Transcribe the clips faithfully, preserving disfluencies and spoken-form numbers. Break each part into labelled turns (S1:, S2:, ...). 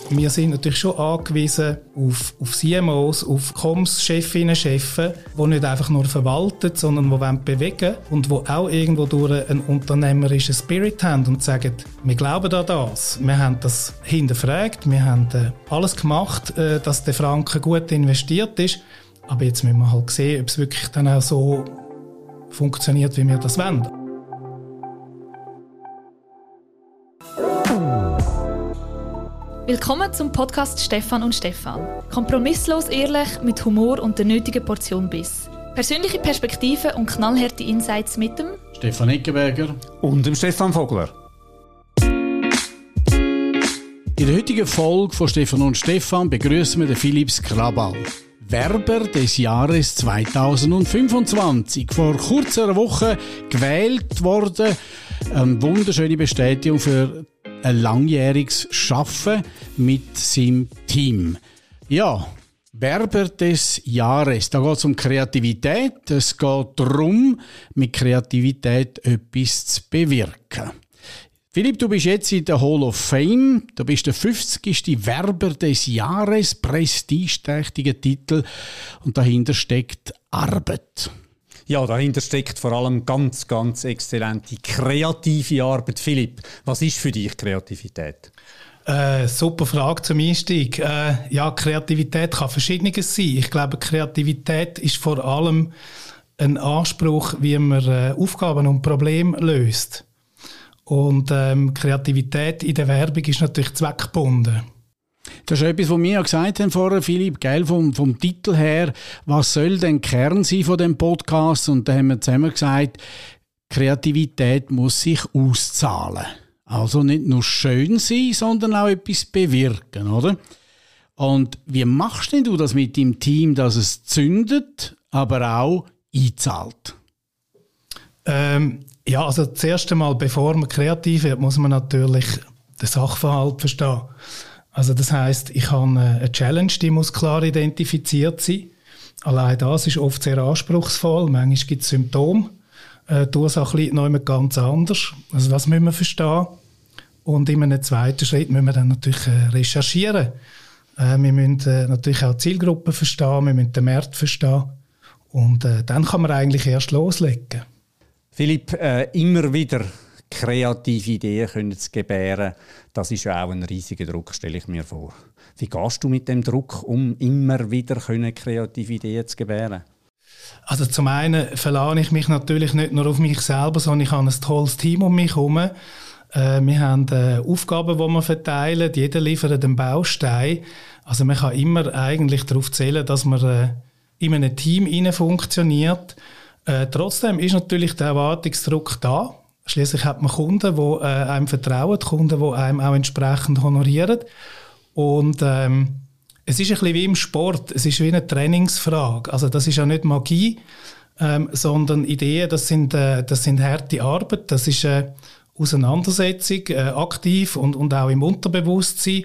S1: Wir sind natürlich schon angewiesen auf, auf C M Os, auf Comms-Chefinnen, Chefen, die nicht einfach nur verwalten, sondern die bewegen wollen und die auch irgendwo durch einen unternehmerischen Spirit haben und sagen, wir glauben an das. Wir haben das hinterfragt, wir haben äh, alles gemacht, äh, dass der Franken gut investiert ist. Aber jetzt müssen wir halt sehen, ob es wirklich dann auch so funktioniert, wie wir das wollen.
S2: Willkommen zum Podcast Stefan und Stefan. Kompromisslos ehrlich, mit Humor und der nötigen Portion Biss. Persönliche Perspektiven und knallharte Insights mit dem
S3: Stefan Eckenberger
S4: und dem Stefan Vogler.
S3: In der heutigen Folge von Stefan und Stefan begrüßen wir den Philipp Skrabal, Werber des Jahres zweitausendfünfundzwanzig. Vor kurzer Woche gewählt worden. Eine wunderschöne Bestätigung für ein langjähriges Arbeiten mit seinem Team. Ja, Werber des Jahres. Da geht es um Kreativität. Es geht darum, mit Kreativität etwas zu bewirken. Philipp, du bist jetzt in der Hall of Fame. Du bist der fünfzigste Werber des Jahres, prestigeträchtiger Titel. Und dahinter steckt Arbeit.
S4: Ja, dahinter steckt vor allem ganz, ganz exzellente kreative Arbeit. Philipp, was ist für dich Kreativität?
S1: Äh, super Frage zum Einstieg. Äh, ja, Kreativität kann Verschiedenes sein. Ich glaube, Kreativität ist vor allem ein Anspruch, wie man äh, Aufgaben und Probleme löst. Und ähm, Kreativität in der Werbung ist natürlich zweckgebunden.
S3: Das ist etwas, was wir ja gesagt haben vorher, Philipp, gell, vom, vom Titel her. Was soll denn Kern sein von dem Podcast? Und da haben wir zusammen gesagt, Kreativität muss sich auszahlen. Also nicht nur schön sein, sondern auch etwas bewirken, oder? Und wie machst denn du das mit deinem Team, dass es zündet, aber auch einzahlt?
S1: Ähm, ja, also zuerst einmal, bevor man kreativ wird, muss man natürlich den Sachverhalt verstehen. Also das heisst, ich habe eine Challenge, die muss klar identifiziert sein. Allein das ist oft sehr anspruchsvoll. Manchmal gibt es Symptome. Äh, die Ursache liegt noch immer ganz anders. Also das müssen wir verstehen. Und in einem zweiten Schritt müssen wir dann natürlich äh, recherchieren. Äh, wir müssen äh, natürlich auch die Zielgruppen verstehen, wir müssen den Markt verstehen. Und äh, dann kann man eigentlich erst loslegen.
S4: Philipp, äh, immer wieder kreative Ideen können zu gebären, das ist ja auch ein riesiger Druck, stelle ich mir vor. Wie gehst du mit dem Druck um, immer wieder können kreative Ideen zu gebären?
S1: Also zum einen verlasse ich mich natürlich nicht nur auf mich selber, sondern ich habe ein tolles Team um mich herum. Äh, wir haben äh, Aufgaben, die wir verteilen, jeder liefert einen Baustein. Also man kann immer eigentlich darauf zählen, dass man äh, in einem Team hinein funktioniert. Äh, trotzdem ist natürlich der Erwartungsdruck da. Schließlich hat man Kunden, die äh, einem vertrauen, Kunden, die einem auch entsprechend honorieren. Und ähm, es ist ein bisschen wie im Sport, es ist wie eine Trainingsfrage. Also das ist ja nicht Magie, ähm, sondern Ideen, das sind, äh, das sind harte Arbeit, das ist äh, Auseinandersetzung, äh, aktiv und, und auch im Unterbewusstsein.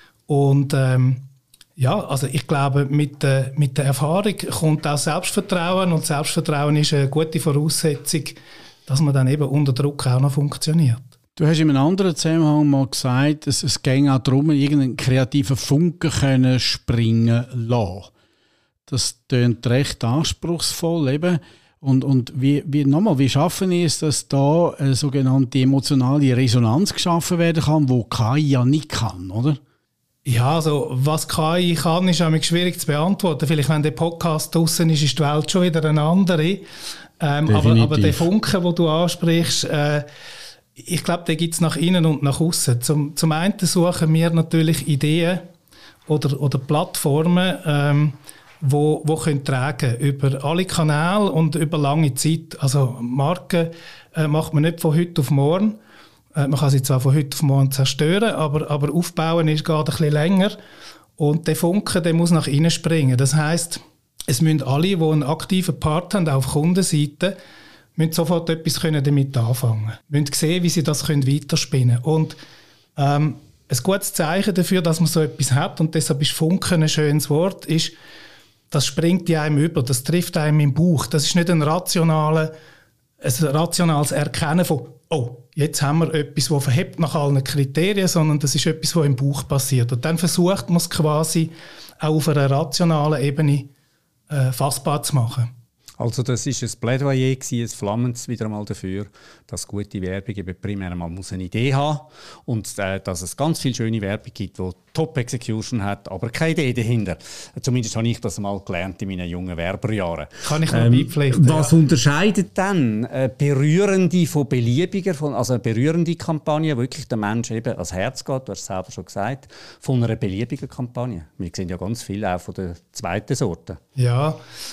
S1: Und ähm, ja, also ich glaube, mit, äh, mit der Erfahrung kommt auch Selbstvertrauen und Selbstvertrauen ist eine gute Voraussetzung, dass man dann eben unter Druck auch noch funktioniert.
S3: Du hast in einem anderen Zusammenhang mal gesagt, es, es ging auch darum, irgendeinen kreativen Funken können springen lassen. Das klingt recht anspruchsvoll eben. Und, und wie, wie, nochmal, wie schaffen wir es, dass da eine sogenannte emotionale Resonanz geschaffen werden kann, die K I ja nicht kann, oder?
S1: Ja, also was K I kann, ist auch schwierig zu beantworten. Vielleicht, wenn der Podcast draussen ist, ist die Welt schon wieder eine andere. Ähm, aber, aber der Funke, den du ansprichst, äh, ich glaube, den gibt es nach innen und nach außen. Zum, zum einen suchen wir natürlich Ideen oder, oder Plattformen, ähm, wo, wo können tragen über alle Kanäle und über lange Zeit. Also Marken äh, macht man nicht von heute auf morgen. Äh, man kann sie zwar von heute auf morgen zerstören, aber, aber aufbauen ist gerade ein bisschen länger. Und der Funke, der muss nach innen springen. Das heisst, es müssen alle, die einen aktiven Part haben auf Kundenseite, müssen sofort etwas können damit anfangen. Sie müssen sehen, wie sie das können weiterspinnen können. Und ähm, ein gutes Zeichen dafür, dass man so etwas hat, und deshalb ist Funken ein schönes Wort, ist, das springt in einem über, das trifft einem im Bauch. Das ist nicht ein, rationale, ein rationales Erkennen von oh, jetzt haben wir etwas, das verhebt nach allen Kriterien, sondern das ist etwas, was im Bauch passiert. Und dann versucht man es quasi auch auf einer rationalen Ebene äh, fassbar zu machen.
S4: Also das war ein Plädoyer, ein flammendes wieder einmal dafür, dass gute Werbung eben primär mal muss eine Idee haben und äh, dass es ganz viele schöne Werbung gibt, die Top-Execution hat, aber keine Idee dahinter. Zumindest habe ich das mal gelernt in meinen jungen Werberjahren.
S1: Kann ich noch
S4: ähm,
S1: beipflichten.
S4: Was ja. unterscheidet dann äh, berührende von beliebiger, von, also eine berührende Kampagne, wo wirklich der Mensch eben ans Herz geht, du hast es selber schon gesagt, von einer beliebigen Kampagne? Wir sehen ja ganz viel auch von der zweiten Sorte.
S1: Ja,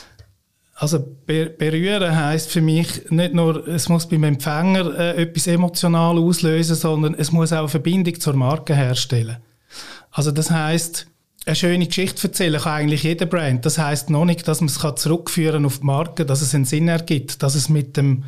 S1: also berühren heisst für mich nicht nur, es muss beim Empfänger äh, etwas emotional auslösen, sondern es muss auch eine Verbindung zur Marke herstellen. Also das heisst, eine schöne Geschichte erzählen kann eigentlich jeder Brand. Das heisst noch nicht, dass man es kann zurückführen auf die Marke, dass es einen Sinn ergibt, dass es mit dem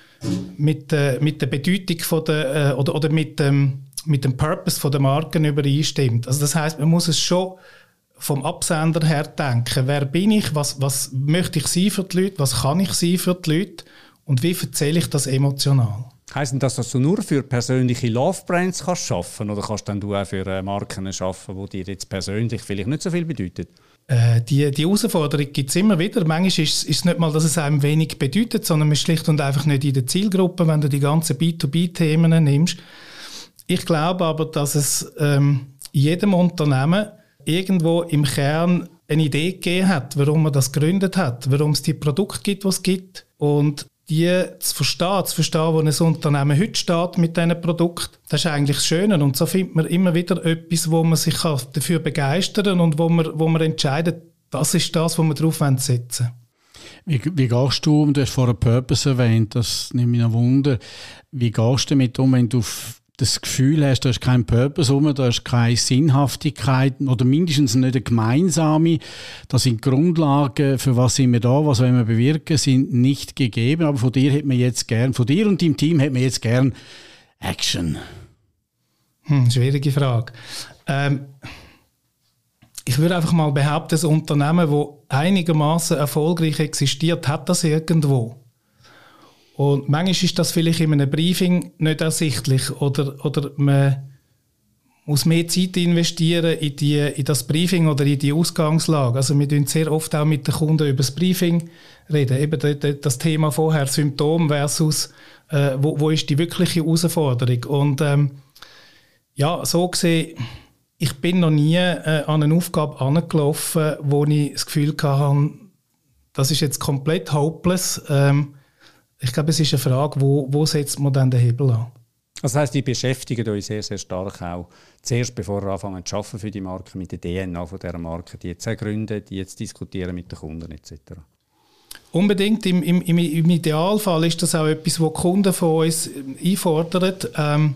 S1: mit der, mit der Bedeutung von der, äh, oder, oder mit dem mit dem Purpose von der Marken übereinstimmt. Also das heisst, man muss es schon vom Absender her denken. Wer bin ich? Was, was möchte ich sein für die Leute? Was kann ich sein für die Leute? Und wie erzähle ich das emotional?
S4: Heisst das, dass du nur für persönliche Love-Brands kannst arbeiten oder kannst dann du auch für Marken arbeiten, die dir jetzt persönlich vielleicht nicht so viel bedeuten?
S1: Äh, die, die Herausforderung gibt es immer wieder. Manchmal ist, ist es nicht mal, dass es einem wenig bedeutet, sondern man ist schlicht und einfach nicht in der Zielgruppe, wenn du die ganzen B zwei B-Themen nimmst. Ich glaube aber, dass es ähm, in jedem Unternehmen irgendwo im Kern eine Idee gegeben hat, warum man das gegründet hat, warum es die Produkte gibt, die es gibt. Und die zu verstehen, zu verstehen, wo ein Unternehmen heute steht mit diesen Produkten, das ist eigentlich das Schöne. Und so findet man immer wieder etwas, wo man sich dafür begeistern kann und wo man, wo man entscheidet, das ist das, wo man drauf setzen
S3: will. Wie, wie gehst du um, du hast vorhin Purpose erwähnt, das nimmt mich noch Wunder, wie gehst du damit um, wenn du das Gefühl hast, da ist kein Purpose rum, da ist keine Sinnhaftigkeit oder mindestens nicht eine gemeinsame. Da sind Grundlagen, für was sind wir da, was wollen wir bewirken, sind nicht gegeben. Aber von dir hätte man jetzt gern, von dir und deinem Team hätte man jetzt gern Action.
S1: Hm, schwierige Frage. Ähm, ich würde einfach mal behaupten, ein Unternehmen, das einigermaßen erfolgreich existiert, hat das irgendwo. Und manchmal ist das vielleicht in einem Briefing nicht ersichtlich oder, oder man muss mehr Zeit investieren in, die, in das Briefing oder in die Ausgangslage. Also wir reden sehr oft auch mit den Kunden über das Briefing reden. Eben das Thema vorher, Symptom versus äh, wo, wo ist die wirkliche Herausforderung. Und ähm, ja, so gesehen, ich bin noch nie äh, an eine Aufgabe angelaufen, wo ich das Gefühl hatte, das ist jetzt komplett hopeless. Ähm, Ich glaube, es ist eine Frage, wo, wo setzt man dann den Hebel an?
S4: Das heisst, die beschäftigen euch sehr, sehr stark auch zuerst, bevor ihr anfangen zu arbeiten für die Marke, mit der D N A von dieser Marke, die jetzt gründen, die jetzt diskutieren mit den Kunden et cetera.
S1: Unbedingt. Im, im, im Idealfall ist das auch etwas, was die Kunden von uns einfordern. Ähm,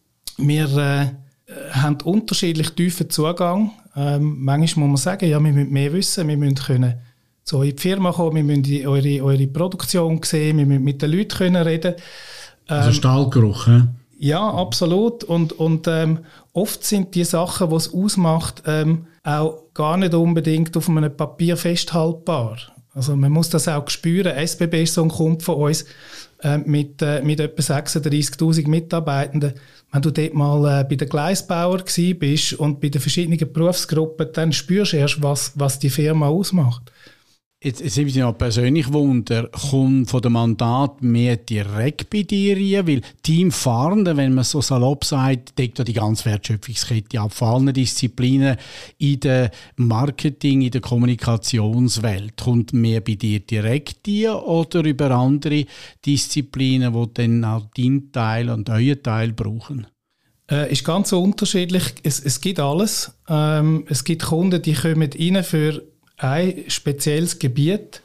S1: wir äh, haben unterschiedlich tiefen Zugang. Ähm, manchmal muss man sagen, ja, wir müssen mehr wissen, wir müssen können so in die Firma kommen, wir müssen eure, eure Produktion sehen, wir müssen mit den Leuten können reden. Ähm,
S3: also Stahlgeruch, he?
S1: Ja, absolut. Und, und ähm, oft sind die Sachen, die es ausmacht, ähm, auch gar nicht unbedingt auf einem Papier festhaltbar. Also man muss das auch spüren. S B B ist so ein Kunde von uns äh, mit, äh, mit etwa sechsunddreissigtausend Mitarbeitenden. Wenn du dort mal äh, bei den Gleisbauern gsi bist und bei den verschiedenen Berufsgruppen, dann spürst du erst, was, was die Firma ausmacht.
S3: Jetzt, jetzt nimmt mich noch persönlich Wunder, kommt von dem Mandat mehr direkt bei dir rein? Weil Teamfahrende, wenn man so salopp sagt, deckt ja die ganze Wertschöpfungskette ab, vor allen Disziplinen in der Marketing, in der Kommunikationswelt. Kommt mehr bei dir direkt rein oder über andere Disziplinen, die dann auch deinen Teil und euren Teil brauchen?
S1: Äh, ist ganz so unterschiedlich. Es, es gibt alles. Ähm, es gibt Kunden, die kommen rein für ein spezielles Gebiet.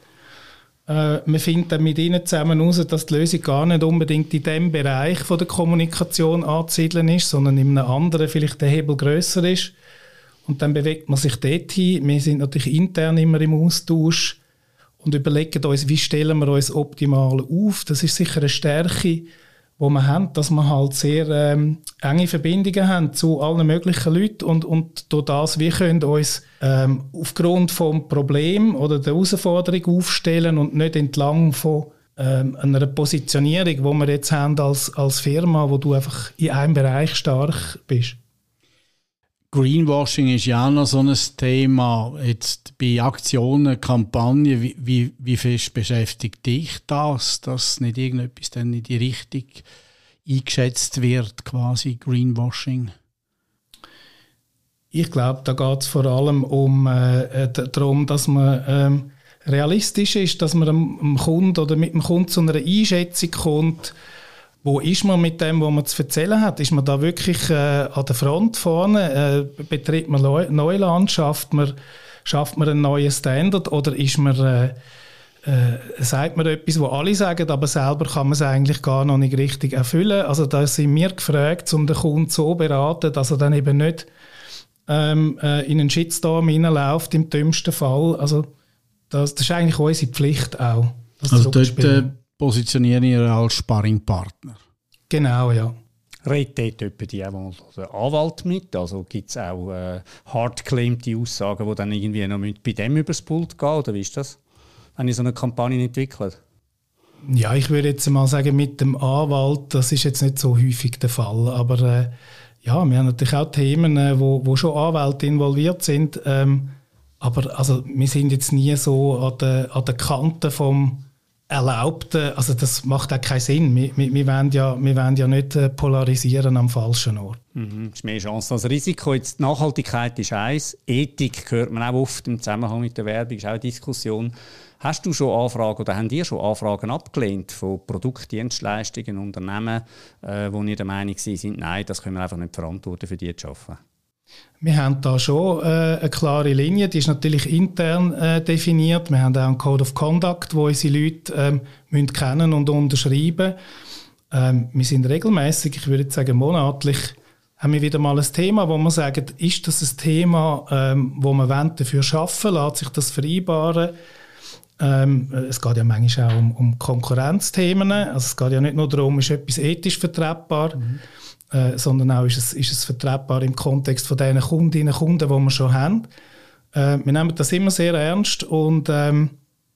S1: Äh, man findet dann mit ihnen zusammen heraus, dass die Lösung gar nicht unbedingt in dem Bereich von der Kommunikation anzusiedeln ist, sondern in einem anderen vielleicht der Hebel grösser ist. Und dann bewegt man sich dort hin. Wir sind natürlich intern immer im Austausch und überlegen uns, wie stellen wir uns optimal auf. Das ist sicher eine Stärke, wo wir haben, dass wir halt sehr ähm, enge Verbindungen haben zu allen möglichen Leuten und, und durch das, wir können uns ähm, aufgrund vom Problem oder der Herausforderung aufstellen und nicht entlang von ähm, einer Positionierung, die wir jetzt haben als, als Firma, wo du einfach in einem Bereich stark bist.
S3: Greenwashing ist ja auch noch so ein Thema. Jetzt bei Aktionen, Kampagnen, wie, wie, wie fest beschäftigt dich das, dass nicht irgendetwas dann in die Richtung eingeschätzt wird, quasi Greenwashing?
S1: Ich glaube, da geht es vor allem um äh, darum, dass man ähm, realistisch ist, dass man dem, dem Kunden oder mit dem Kunden zu einer Einschätzung kommt, wo ist man mit dem, was man zu erzählen hat? Ist man da wirklich äh, an der Front vorne? Äh, betritt man Neuland? Schafft man, schafft man einen neuen Standard? Oder ist man, äh, äh, sagt man etwas, was alle sagen, aber selber kann man es eigentlich gar noch nicht richtig erfüllen? Also da sind wir gefragt, um den Kunden so zu beraten, dass er dann eben nicht ähm, äh, in einen Shitstorm hineinläuft, im dümmsten Fall. Also das, das ist eigentlich unsere Pflicht auch.
S3: Also dort äh, positionieren ihr als Sparringpartner?
S1: Genau, ja.
S4: Redet dort die auch mal der Anwalt mit? Also gibt es auch äh, hart geclaimte Aussagen, die dann irgendwie noch bei dem übers Pult gehen? Oder wie ist das, wenn ihr so eine Kampagne entwickelt?
S1: Ja, ich würde jetzt mal sagen, mit dem Anwalt, das ist jetzt nicht so häufig der Fall. Aber äh, ja, wir haben natürlich auch Themen, äh, wo, wo schon Anwälte involviert sind. Ähm, aber also, wir sind jetzt nie so an der, an der Kante vom Erlaubten, also das macht auch keinen Sinn. Wir, wir, wir, wollen, ja, wir wollen ja nicht polarisieren am falschen Ort.
S4: Mhm. Das ist mehr Chance als Risiko. Jetzt, die Nachhaltigkeit ist eins. Ethik hört man auch oft im Zusammenhang mit der Werbung, ist auch eine Diskussion. Hast du schon Anfragen oder haben ihr schon Anfragen abgelehnt von Produktdienstleistungen, Unternehmen, äh, wo ihr der Meinung sind, nein, das können wir einfach nicht verantworten, für die zu arbeiten?
S1: Wir haben da schon äh, eine klare Linie, die ist natürlich intern äh, definiert. Wir haben auch einen Code of Conduct, wo unsere Leute ähm, müssen kennen und unterschreiben. Ähm, wir sind regelmäßig, ich würde sagen monatlich, haben wir wieder mal ein Thema, wo wir sagen, ist das ein Thema, ähm, wo wir dafür arbeiten, lässt sich das vereinbaren? Ähm, es geht ja manchmal auch um, um Konkurrenzthemen. Also es geht ja nicht nur darum, ist etwas ethisch vertretbar, mhm. Äh, sondern auch, ist es, ist es vertretbar im Kontext von den Kundinnen und Kunden, die wir schon haben. Äh, wir nehmen das immer sehr ernst und ähm,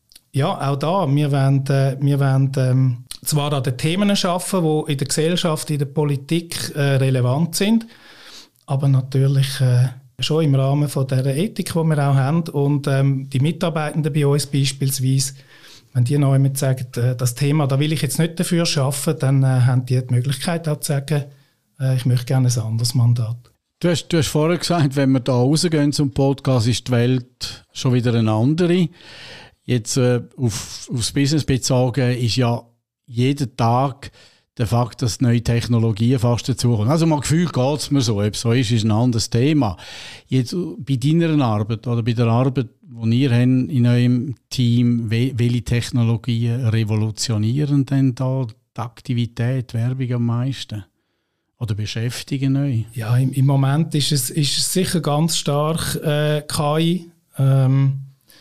S1: ja, auch da, wir wollen, äh, wir wollen ähm, zwar an den Themen arbeiten, die in der Gesellschaft, in der Politik äh, relevant sind, aber natürlich äh, schon im Rahmen von der Ethik, die wir auch haben. Und ähm, die Mitarbeitenden bei uns beispielsweise, wenn die noch jemand sagen, äh, das Thema, da will ich jetzt nicht dafür arbeiten, dann äh, haben die die Möglichkeit auch zu sagen, ich möchte gerne ein anderes Mandat.
S3: Du hast, du hast vorher gesagt, wenn wir da rausgehen zum Podcast, ist die Welt schon wieder eine andere. Jetzt äh, auf, aufs Business bezogen ist ja jeden Tag der Fakt, dass neue Technologien fast dazukommen. Also mein Gefühl geht es mir so. Ob es so ist, ist ein anderes Thema. Jetzt bei deiner Arbeit oder bei der Arbeit, die ihr habt in eurem Team, welche Technologien revolutionieren denn da die Aktivität, die Werbung am meisten? Oder beschäftigen euch?
S1: Ja, im, im Moment ist es, ist es sicher ganz stark äh, K I. Ähm,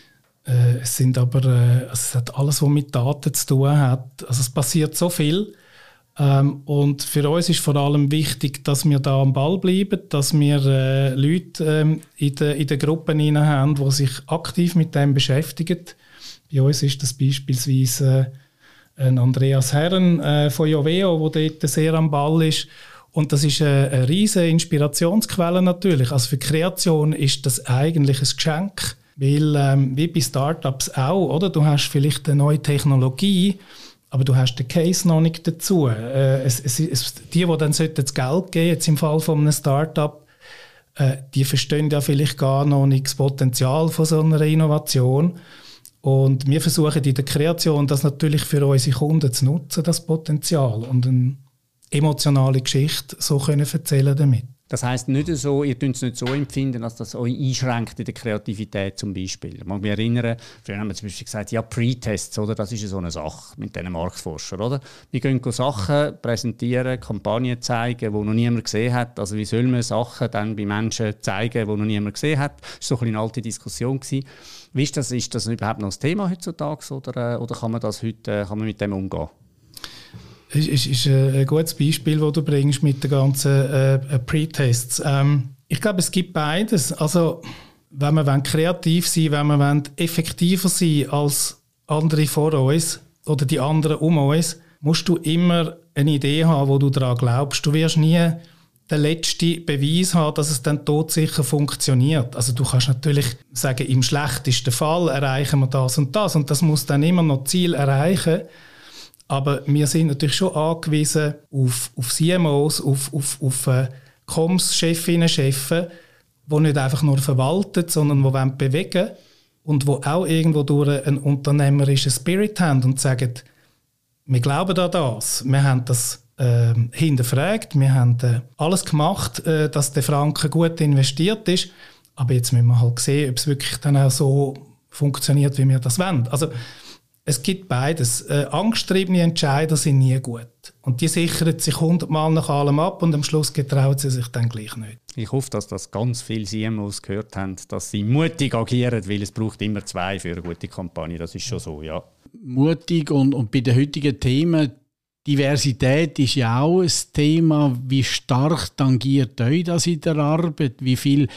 S1: äh, es sind aber äh, also es hat alles, was mit Daten zu tun hat. Also es passiert so viel. Ähm, und für uns ist vor allem wichtig, dass wir da am Ball bleiben, dass wir äh, Leute ähm, in den in de Gruppen haben, die sich aktiv mit dem beschäftigen. Bei uns ist das beispielsweise äh, ein Andreas Herren äh, von Joveo, der dort sehr am Ball ist. Und das ist eine, eine riesige Inspirationsquelle natürlich. Also für Kreation ist das eigentlich ein Geschenk, weil ähm, wie bei Startups auch, oder? Du hast vielleicht eine neue Technologie, aber du hast den Case noch nicht dazu. Äh, es, es, es, die, die dann das Geld geben, jetzt im Fall von einem Startup, äh, die verstehen ja vielleicht gar noch nicht das Potenzial von so einer Innovation. Und wir versuchen in der Kreation das natürlich für unsere Kunden zu nutzen, das Potenzial, und eine emotionale Geschichte so können erzählen damit.
S4: Das heisst nicht so, ihr könnt es nicht so empfinden, dass das euch einschränkt in der Kreativität zum Beispiel. Ich mag mich erinnern, früher haben wir zum Beispiel gesagt, ja, Pre-Tests, oder? Das ist ja so eine Sache mit diesen Marktforschern, oder? Wir gehen Sachen präsentieren, Kampagnen zeigen, die noch niemand gesehen hat. Also wie soll man Sachen dann bei Menschen zeigen, die noch niemand gesehen hat? Das war so eine alte Diskussion gewesen. Wie ist das, ist das überhaupt noch ein Thema heutzutage, oder, oder kann man das heute, kann man mit dem umgehen?
S1: Das ist, ist ein gutes Beispiel, das du bringst mit den ganzen äh, Pre-Tests. Ähm, ich glaube, es gibt beides. Also, wenn wir kreativ sein wollen, wenn wir effektiver sein als andere vor uns, oder die anderen um uns, musst du immer eine Idee haben, wo du daran glaubst. Du wirst nie den letzten Beweis haben, dass es dann todsicher funktioniert. Also du kannst natürlich sagen, im schlechtesten Fall erreichen wir das und das und das muss dann immer noch Ziel erreichen. Aber wir sind natürlich schon angewiesen auf, auf C M Os, auf, auf, auf äh, Comms-Chefinnen, Chefen, die nicht einfach nur verwalten, sondern die wollen bewegen und die auch irgendwo durch einen unternehmerischen Spirit haben und sagen, wir glauben an das, wir haben das äh, hinterfragt, wir haben äh, alles gemacht, äh, dass der Franken gut investiert ist, aber jetzt müssen wir halt sehen, ob es wirklich dann auch so funktioniert, wie wir das wollen. Also es gibt beides. Äh, angstgetriebene Entscheider sind nie gut. Und die sichern sich hundertmal nach allem ab und am Schluss getrauen sie sich dann gleich nicht.
S4: Ich hoffe, dass das ganz viele C M Os gehört haben, dass sie mutig agieren, weil es braucht immer zwei für eine gute Kampagne. Das ist schon so, ja.
S3: Mutig und, und bei den heutigen Themen, Diversität ist ja auch ein Thema. Wie stark tangiert euch das in der Arbeit? Wie viel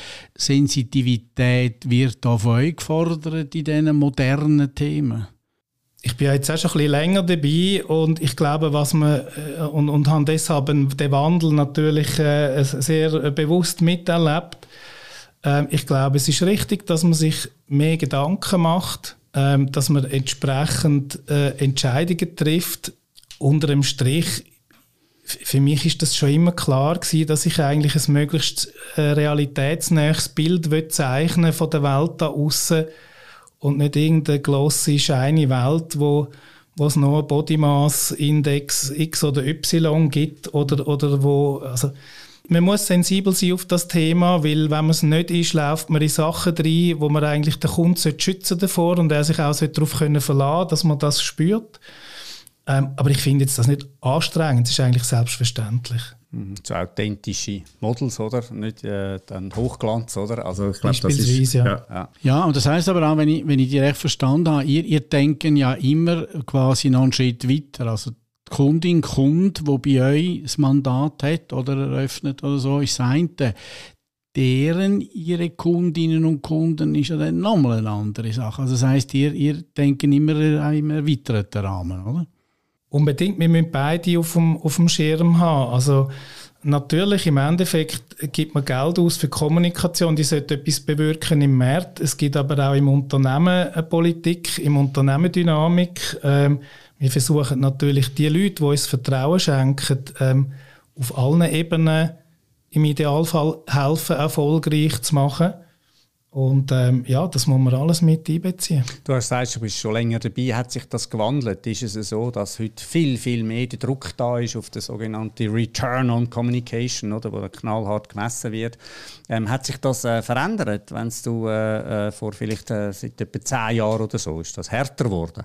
S3: Sensitivität wird da von euch gefordert in diesen modernen Themen?
S1: Ich bin jetzt auch schon ein bisschen länger dabei und ich glaube, was man äh, und, und habe deshalb den Wandel natürlich äh, sehr bewusst miterlebt. Ähm, ich glaube, es ist richtig, dass man sich mehr Gedanken macht, ähm, dass man entsprechend äh, Entscheidungen trifft. Unter dem Strich, für mich ist das schon immer klar gewesen, dass ich eigentlich ein möglichst äh, realitätsnähes Bild will zeichnen von der Welt da aussen. Und nicht irgendeine glossy, shiny Welt, wo, wo es noch einen Body Mass Index X oder Y gibt. Oder, oder wo, also, man muss sensibel sein auf das Thema, weil wenn man es nicht ist, läuft man in Sachen rein, wo man eigentlich den Kunden schützen davor und er sich auch darauf können verlassen, dass man das spürt. Ähm, aber ich finde jetzt das nicht anstrengend, es ist eigentlich selbstverständlich.
S4: So authentische Models, oder? Nicht äh, dann Hochglanz, oder? Also ich glaube, das ist,
S1: ja.
S4: Ja, ja.
S3: Ja, und das heisst aber auch, wenn ich, wenn ich die recht verstanden habe, ihr, ihr denkt ja immer quasi noch einen Schritt weiter. Also die Kundin, Kunde, die bei euch das Mandat hat oder eröffnet oder so, ist das eine. Deren, ihre Kundinnen und Kunden ist ja dann nochmal eine andere Sache. Also das heisst, ihr, ihr denkt immer im erweiterten Rahmen, oder?
S1: Unbedingt, wir müssen beide auf dem, auf dem Schirm haben. Also natürlich, im Endeffekt gibt man Geld aus für Kommunikation, die sollte etwas bewirken im Markt. Es gibt aber auch im Unternehmen eine Politik, im Unternehmen Dynamik. Ähm, wir versuchen natürlich, die Leute, die uns Vertrauen schenken, ähm, auf allen Ebenen im Idealfall helfen, erfolgreich zu machen. Und ähm, ja, das muss man alles mit einbeziehen.
S4: Du hast gesagt, du bist schon länger dabei. Hat sich das gewandelt? Ist es so, dass heute viel, viel mehr der Druck da ist auf den sogenannten Return on Communication, oder, wo knallhart gemessen wird? Ähm, hat sich das äh, verändert, wenn du äh, äh, vor vielleicht äh, seit etwa zehn Jahren oder so, ist das härter geworden?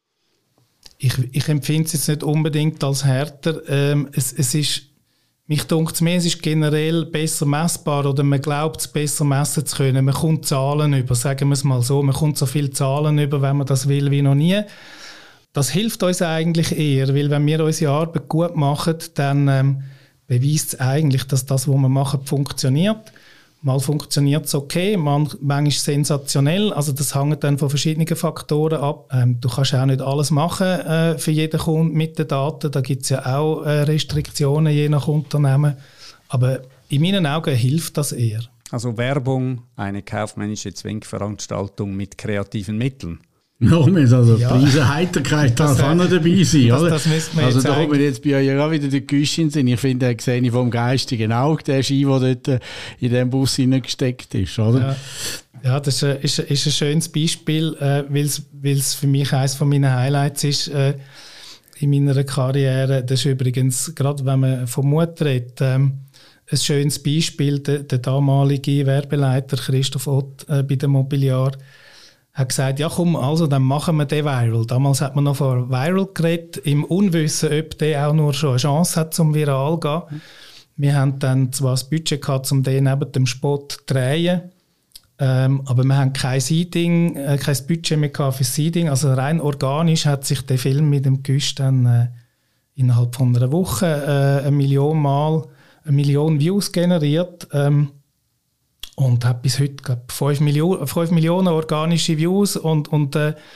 S1: Ich, ich empfinde es jetzt nicht unbedingt als härter. Ähm, es, es ist Mich denkt mir, es ist generell besser messbar oder man glaubt es besser messen zu können. Man kommt Zahlen über, sagen wir es mal so. Man kommt so viele Zahlen über, wenn man das will, wie noch nie. Das hilft uns eigentlich eher, weil wenn wir unsere Arbeit gut machen, dann ähm, beweist es eigentlich, dass das, was wir machen, funktioniert. Mal funktioniert es okay, mal, manchmal sensationell. Also das hängt dann von verschiedenen Faktoren ab. Ähm, du kannst auch nicht alles machen äh, für jeden Kunden mit den Daten. Da gibt es ja auch äh, Restriktionen je nach Unternehmen. Aber in meinen Augen hilft das eher.
S4: Also Werbung, eine kaufmännische Zweckveranstaltung mit kreativen Mitteln.
S3: Ja, also
S1: ja.
S3: Preise Heiterkeit darf auch noch dabei sein,
S1: das,
S3: oder?
S1: Das müssen wir
S3: also
S1: jetzt
S3: da kommt jetzt bei euch ja auch wieder die Küche Sinn. Ich finde, da sehe ich vom geistigen Auge den Ski, der dort in diesem Bus hineingesteckt ist, oder?
S1: Ja, ja das ist, ist, ist ein schönes Beispiel, äh, weil es für mich eines von meinen Highlights ist äh, in meiner Karriere. Das ist übrigens, gerade wenn man von Mut redet, ähm, ein schönes Beispiel. Der, der damalige Werbeleiter Christoph Ott äh, bei der Mobiliar hat gesagt, ja komm, also dann machen wir den viral. Damals hat man noch von viral geredet, im Unwissen, ob der auch nur schon eine Chance hat, zum viral zu gehen. Wir haben dann zwar das Budget gehabt, um den neben dem Spot zu drehen, ähm, aber wir haben kein Seeding, äh, kein Budget mehr gehabt für Seeding. Also rein organisch hat sich der Film mit dem Güst dann äh, innerhalb von einer Woche äh, eine Million Mal, eine Million Views generiert. Ähm, Und hat bis heute, glaube ich, fünf Millionen organische Views und, und äh,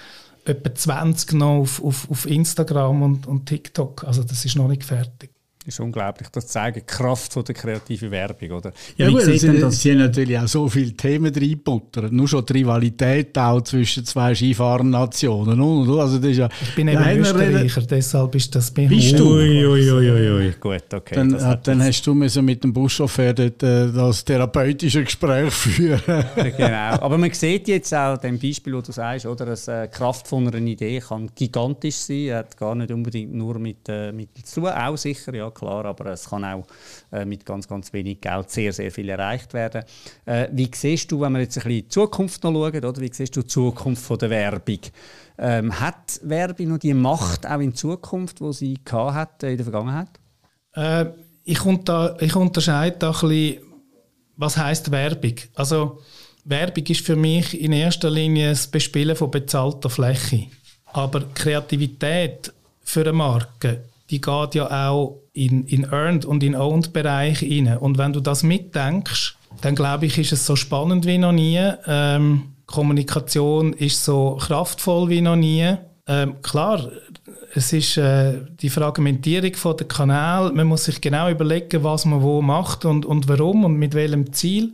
S1: etwa zwanzig noch auf, auf, auf Instagram und, und TikTok. Also das ist noch nicht fertig.
S4: Das ist unglaublich. Das zeigt die Kraft von der kreativen Werbung, oder?
S3: Ja,
S4: Wie
S3: gut,
S4: sieht
S3: sie,
S4: denn das?
S3: sie haben natürlich auch so viele Themen reingebuttert. Nur schon die Rivalität auch zwischen zwei Skifahrernationen. Also das ist ja,
S1: ich bin eben
S3: ja,
S1: Österreicher, deshalb ist das bei
S3: Bist
S1: mir.
S3: du?
S4: Ui, ui, ui, ui, ui. Gut, okay.
S3: Dann,
S4: das
S3: äh,
S4: hat
S3: dann
S4: jetzt-
S3: hast du müssen mit dem Buschauffeur dort, äh, das therapeutische Gespräch führen.
S4: Genau. Aber man sieht jetzt auch dem Beispiel, wo du sagst, oder, dass äh, die Kraft von einer Idee kann gigantisch sein, hat gar nicht unbedingt nur mit äh, Mitteln zu tun, auch sicher, ja klar, aber es kann auch äh, mit ganz, ganz wenig Geld sehr, sehr viel erreicht werden. Äh, wie siehst du, wenn wir jetzt ein bisschen in die Zukunft noch schauen, oder, wie siehst du die Zukunft von der Werbung? Ähm, hat Werbung noch die Macht auch in Zukunft, die sie gehabt hat äh, in der Vergangenheit?
S1: Äh, ich, unter, ich unterscheide da ein bisschen, was heisst Werbung. Also Werbung ist für mich in erster Linie das Bespielen von bezahlter Fläche. Aber Kreativität für eine Marke, die geht ja auch in, in Earned und in Owned Bereich rein. Und wenn du das mitdenkst, dann glaube ich, ist es so spannend wie noch nie. Ähm, Kommunikation ist so kraftvoll wie noch nie. Ähm, klar, es ist äh, die Fragmentierung von der Kanäle. Man muss sich genau überlegen, was man wo macht und, und warum und mit welchem Ziel.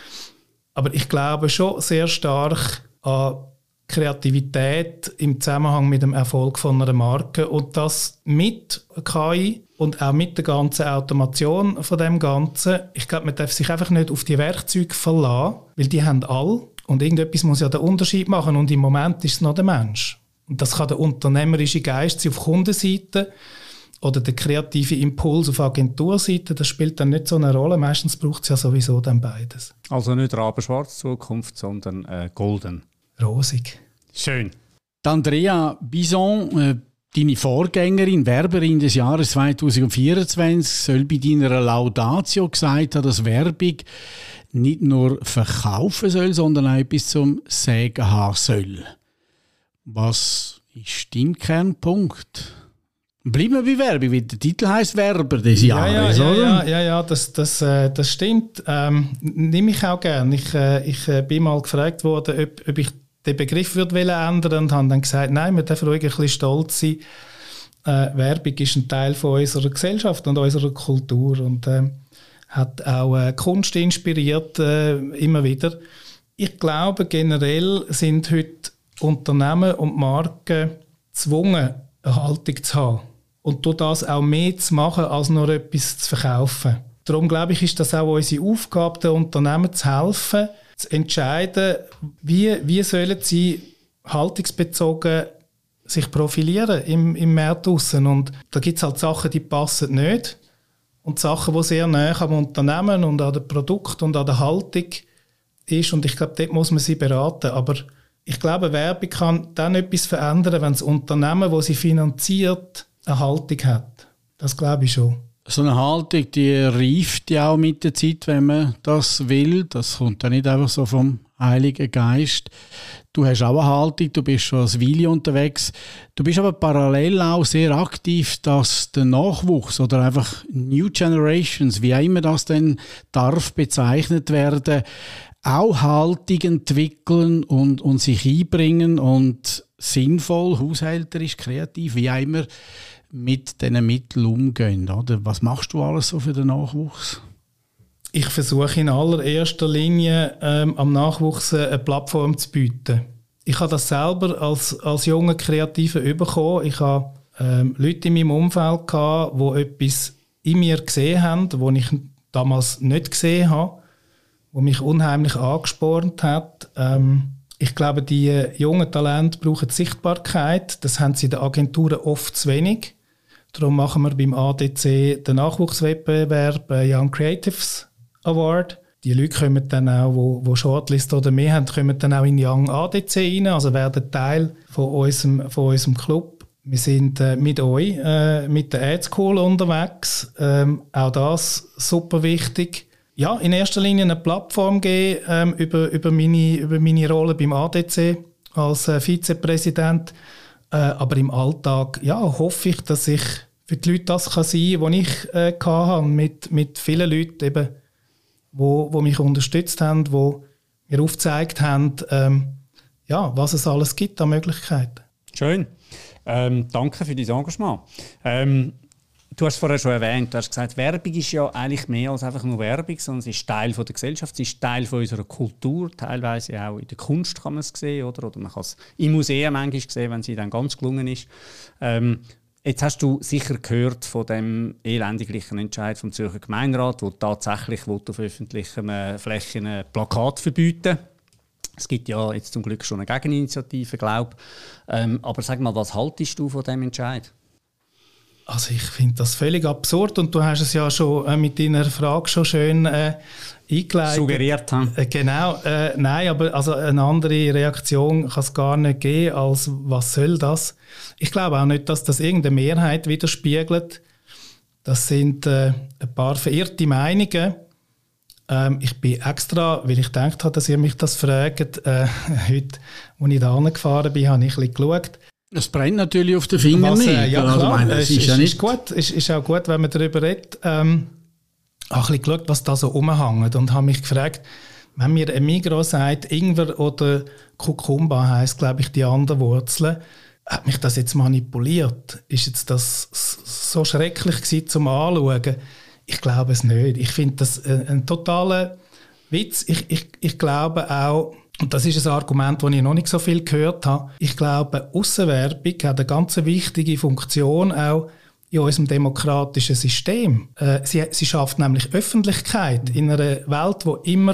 S1: Aber ich glaube schon sehr stark an Kreativität im Zusammenhang mit dem Erfolg von einer Marke und das mit K I und auch mit der ganzen Automation von dem Ganzen. Ich glaube, man darf sich einfach nicht auf die Werkzeuge verlassen, weil die haben alle und irgendetwas muss ja den Unterschied machen und im Moment ist es noch der Mensch. Und das kann der unternehmerische Geist sein auf Kundenseite oder der kreative Impuls auf Agenturseite, das spielt dann nicht so eine Rolle. Meistens braucht es ja sowieso dann beides.
S4: Also nicht rabenschwarz Zukunft, sondern äh, golden.
S1: Rosig.
S4: Schön.
S3: Die Andrea Bison, äh, deine Vorgängerin, Werberin des Jahres zwanzig vierundzwanzig, soll bei deiner Laudatio gesagt haben, dass Werbung nicht nur verkaufen soll, sondern auch etwas zum Sagen haben soll. Was ist dein Kernpunkt? Bleiben wir bei Werbung, weil der Titel heisst Werber des Jahres,
S1: ja, ja,
S3: oder?
S1: Ja, ja, ja, das, das, äh, das stimmt. Ähm, nehme ich auch gerne. Ich, äh, ich äh, bin mal gefragt worden, ob, ob ich den Begriff würde ändern und habe dann gesagt, nein, wir dürfen ruhig ein bisschen stolz sein. Äh, Werbung ist ein Teil von unserer Gesellschaft und unserer Kultur und äh, hat auch äh, Kunst inspiriert, äh, immer wieder. Ich glaube, generell sind heute Unternehmen und Marken gezwungen, eine Haltung zu haben. Und durch das auch mehr zu machen, als nur etwas zu verkaufen. Darum glaube ich, ist das auch unsere Aufgabe, den Unternehmen zu helfen, zu entscheiden, wie, wie sollen sie haltungsbezogen sich profilieren im, im Markt draussen. Und da gibt es halt Sachen, die passen nicht. Und Sachen, die sehr nah am Unternehmen und an dem Produkt und an der Haltung ist. Und ich glaube, dort muss man sie beraten. Aber ich glaube, Werbung kann dann etwas verändern, wenn das Unternehmen, das sie finanziert, eine Haltung hat. Das glaube ich schon.
S3: So eine Haltung, die reift ja auch mit der Zeit, wenn man das will. Das kommt ja nicht einfach so vom Heiligen Geist. Du hast auch eine Haltung, du bist schon als Weile unterwegs. Du bist aber parallel auch sehr aktiv, dass der Nachwuchs oder einfach New Generations, wie auch immer das denn darf bezeichnet werden, auch Haltung entwickeln und, und sich einbringen und sinnvoll, haushälterisch, kreativ, wie auch immer, mit diesen Mitteln umgehen. Oder? Was machst du alles so für den Nachwuchs?
S1: Ich versuche in allererster Linie ähm, am Nachwuchs eine Plattform zu bieten. Ich habe das selber als, als junger Kreativer bekommen. Ich habe ähm, Leute in meinem Umfeld gehabt, die etwas in mir gesehen haben, das ich damals nicht gesehen habe, was mich unheimlich angespornt hat. Ähm, ich glaube, die jungen Talente brauchen Sichtbarkeit. Das haben sie in den Agenturen oft zu wenig. Darum machen wir beim A D C den Nachwuchswettbewerb Young Creatives Award. Die Leute kommen dann auch, wo, wo Shortlist oder mehr haben, kommen dann auch in Young A D C rein, also werden Teil von unserem, von unserem Club. Wir sind äh, mit euch, äh, mit der Ad School unterwegs. Ähm, auch das super wichtig. Ja, in erster Linie eine Plattform geben ähm, über, über, meine, über meine Rolle beim A D C als äh, Vizepräsident. Äh, aber im Alltag ja, hoffe ich, dass ich für die Leute das kann sein kann, was ich äh, hatte, mit, mit vielen Leuten, eben, wo, wo mich unterstützt haben, die mir aufgezeigt haben, ähm, ja, was es alles gibt an Möglichkeiten.
S4: Schön. Ähm, danke für dein Engagement. Ähm, du hast es vorher schon erwähnt, du hast gesagt, Werbung ist ja eigentlich mehr als einfach nur Werbung, sondern sie ist Teil von der Gesellschaft, sie ist Teil von unserer Kultur, teilweise auch in der Kunst kann man es sehen, oder, oder man kann es im Museum manchmal sehen, wenn sie dann ganz gelungen ist. Ähm, jetzt hast du sicher gehört von dem elendiglichen Entscheid vom Zürcher Gemeinderat, der tatsächlich auf öffentlichen äh, Flächen ein Plakat verbieten. Es gibt ja jetzt zum Glück schon eine Gegeninitiative, glaube ich. Ähm, aber sag mal, was haltest du von diesem Entscheid?
S1: Also ich finde das völlig absurd und du hast es ja schon äh, mit deiner Frage schon schön äh, eingeleitet.
S4: Suggeriert, hm?
S1: Äh, genau, äh, nein, aber also eine andere Reaktion kann es gar nicht geben, als was soll das? Ich glaube auch nicht, dass das irgendeine Mehrheit widerspiegelt. Das sind äh, ein paar verirrte Meinungen. Ähm, ich bin extra, weil ich gedacht habe, dass ihr mich das fragt, äh, heute, als ich da angefahren bin, habe ich ein bisschen geschaut.
S3: Es brennt natürlich auf den Fingern nicht.
S1: Äh, ja,
S3: also,
S1: klar,
S3: meine,
S1: es
S3: ist,
S1: ist,
S3: ja nicht
S1: ist gut. Es ist, ist auch gut, wenn man darüber redet. Ähm, ich habe ein bisschen geschaut, was da so rumhängt und habe mich gefragt, wenn mir ein Migros sagt, Ingwer oder Kurkuma heisst, glaube ich, die andere Wurzel, hat mich das jetzt manipuliert? Ist jetzt das so schrecklich gewesen zum Anschauen? Ich glaube es nicht. Ich finde das ein, ein totaler Witz. Ich, ich, ich glaube auch, und das ist ein Argument, das ich noch nicht so viel gehört habe, ich glaube, Aussenwerbung hat eine ganz wichtige Funktion auch in unserem demokratischen System. Äh, sie, sie schafft nämlich Öffentlichkeit in einer Welt, die immer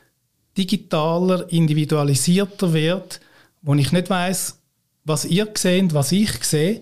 S1: digitaler, individualisierter wird, wo ich nicht weiss, was ihr seht, was ich sehe.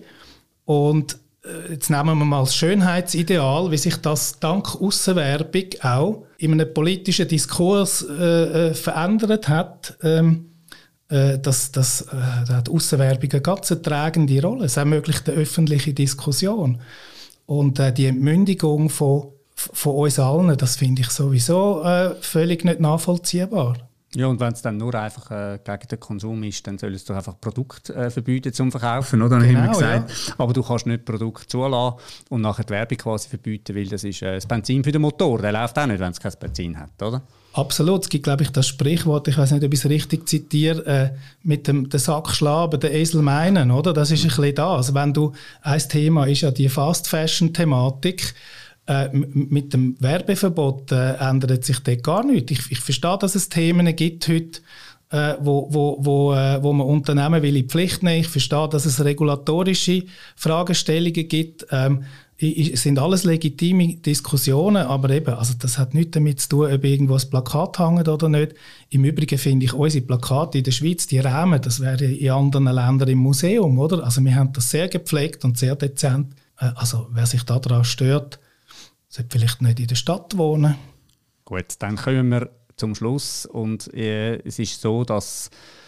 S1: Und jetzt nehmen wir mal das Schönheitsideal, wie sich das dank Aussenwerbung auch in einem politischen Diskurs äh, verändert hat. Ähm, äh, das, das, äh, da hat Aussenwerbung eine ganz tragende Rolle. Es ermöglicht eine öffentliche Diskussion. Und äh, die Entmündigung von, von uns allen, das finde ich sowieso äh, völlig nicht nachvollziehbar.
S4: Ja, und wenn es dann nur einfach äh, gegen den Konsum ist, dann soll es doch einfach Produkte äh, verbieten zum Verkaufen, oder? Dann
S1: genau,
S4: haben wir gesagt.
S1: Ja.
S4: Aber du kannst nicht Produkte zulassen und nachher die Werbung quasi verbieten, weil das ist äh, das Benzin für den Motor. Der läuft auch nicht, wenn es kein Benzin hat, oder?
S1: Absolut. Es gibt, glaube ich, das Sprichwort, ich weiß nicht, ob ich es richtig zitiere, äh, mit dem den Sack schlagen, den Esel meinen, oder? Das ist ein bisschen das. Also wenn du, ein Thema ist ja die Fast-Fashion-Thematik. Äh, mit dem Werbeverbot äh, ändert sich dort gar nichts. Ich, ich verstehe, dass es Themen gibt heute, äh, wo, wo, wo, äh, wo man Unternehmen will in die Pflicht nehmen. Ich verstehe, dass es regulatorische Fragestellungen gibt. Ähm, es sind alles legitime Diskussionen, aber eben, also das hat nichts damit zu tun, ob irgendwo ein Plakat hängt oder nicht. Im Übrigen finde ich unsere Plakate in der Schweiz, die Rahmen, das wäre in anderen Ländern im Museum, oder? Also wir haben das sehr gepflegt und sehr dezent. Äh, also wer sich daran stört, sollte vielleicht nicht in der Stadt wohnen.
S4: Gut, dann kommen wir zum Schluss. Und äh, es ist so, dass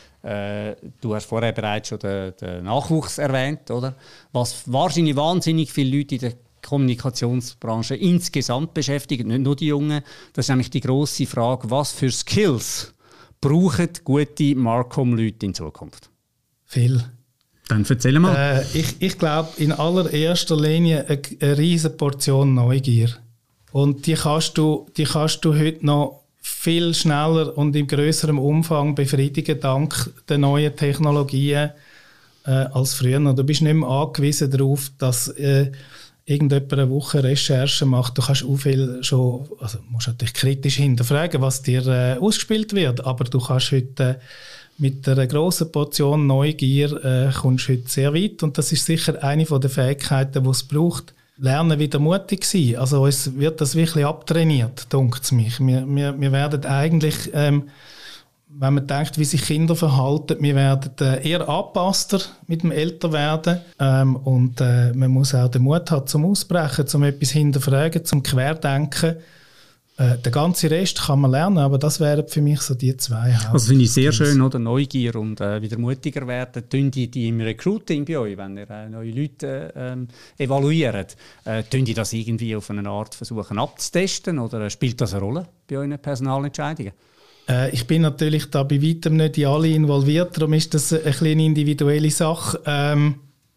S4: äh, du hast vorher bereits schon den, den Nachwuchs erwähnt, oder? Was wahrscheinlich wahnsinnig viele Leute in der Kommunikationsbranche insgesamt beschäftigt, nicht nur die Jungen. Das ist nämlich die grosse Frage, was für Skills brauchen gute Marcom-Leute in Zukunft?
S1: Viel.
S4: Dann erzähl mal.
S1: Äh, ich ich glaube, in allererster Linie eine, eine riesige Portion Neugier. Und die kannst du, die kannst du heute noch viel schneller und in grösserem Umfang befriedigen, dank der neuen Technologien äh, als früher. Und du bist nicht mehr angewiesen darauf, dass äh, irgendjemand eine Woche Recherche macht. Du kannst auch viel schon, also musst natürlich kritisch hinterfragen, was dir äh, ausgespielt wird, aber du kannst heute äh, mit einer grossen Portion Neugier äh, kommst du heute sehr weit und das ist sicher eine der Fähigkeiten, die es braucht. Lernen, wieder mutig sein. Also uns wird das wirklich abtrainiert, denkt es mich. Wir, wir, wir werden eigentlich, ähm, wenn man denkt, wie sich Kinder verhalten, wir werden äh, eher angepasster mit dem Älterwerden ähm, und äh, man muss auch den Mut haben zum Ausbrechen, zum etwas hinterfragen, zum Querdenken. Äh, den ganzen Rest kann man lernen, aber das wären für mich so die zwei Haupt.
S4: Also finde ich sehr schön, oder? Neugier und äh, wieder mutiger werden. Tun die, die im Recruiting bei euch, wenn ihr äh, neue Leute äh, evaluiert, äh, tun die das irgendwie auf eine Art versuchen abzutesten oder spielt das eine Rolle bei euren Personalentscheidungen?
S1: Äh, ich bin natürlich da bei weitem nicht in alle involviert, darum ist das eine kleine individuelle Sache. Ähm,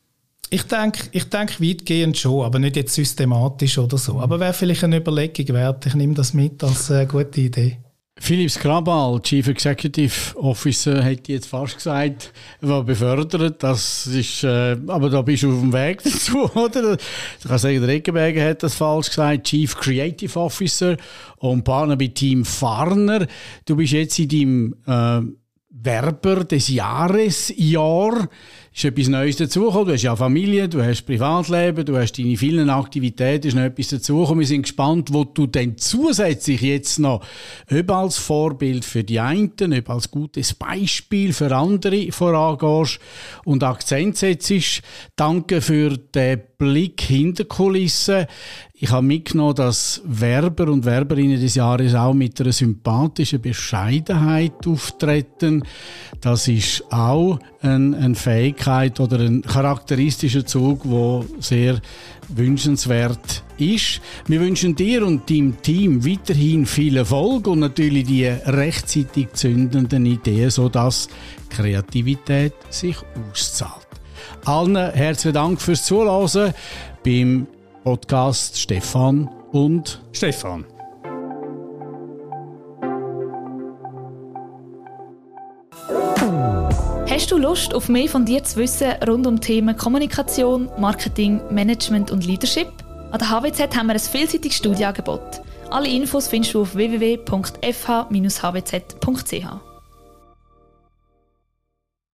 S1: Ich denke, ich denke weitgehend schon, aber nicht jetzt systematisch oder so. Aber wäre vielleicht eine Überlegung wert. Ich nehme das mit als äh, gute Idee.
S3: Philips Krabal, Chief Executive Officer, hätte ich jetzt fast gesagt, war befördert. Das ist, äh, aber da bist du auf dem Weg dazu, oder? Ich kann sagen, der Eckenberger hat das falsch gesagt. Chief Creative Officer und Partner bei Team Farner. Du bist jetzt in deinem äh, Werber des Jahres Jahr. Ist etwas Neues dazugekommen. Du hast ja Familie, du hast Privatleben, du hast deine vielen Aktivitäten, ist noch etwas dazugekommen. Wir sind gespannt, wo du dann zusätzlich jetzt noch, ob als Vorbild für die einen, ob als gutes Beispiel für andere vorangehst und Akzent setzt. Danke für den Blick hinter die Kulissen. Ich habe mitgenommen, dass Werber und Werberinnen des Jahres auch mit einer sympathischen Bescheidenheit auftreten. Das ist auch eine, eine Fähigkeit oder ein charakteristischer Zug, der sehr wünschenswert ist. Wir wünschen dir und deinem Team weiterhin viel Erfolg und natürlich die rechtzeitig zündenden Ideen, sodass Kreativität sich auszahlt. Allen herzlichen Dank fürs Zuhören beim Podcast Stefan und
S4: Stefan.
S2: Hast du Lust, auf mehr von dir zu wissen rund um Themen Kommunikation, Marketing, Management und Leadership? An der H W Z haben wir ein vielseitiges Studienangebot. Alle Infos findest du auf w w w punkt f h dash h w z punkt c h.